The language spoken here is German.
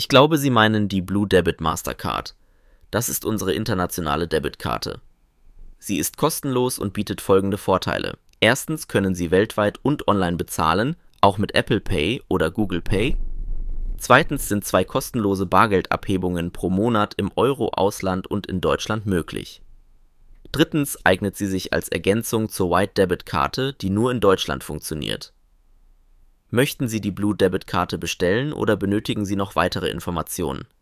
Ich glaube, Sie meinen die Blue Debit Mastercard. Das ist unsere internationale Debitkarte. Sie ist kostenlos und bietet folgende Vorteile. Erstens können Sie weltweit und online bezahlen, auch mit Apple Pay oder Google Pay. Zweitens sind 2 kostenlose Bargeldabhebungen pro Monat im Euro-Ausland und in Deutschland möglich. Drittens eignet sie sich als Ergänzung zur White Debit Karte, die nur in Deutschland funktioniert. Möchten Sie die Blue Debit Karte bestellen oder benötigen Sie noch weitere Informationen?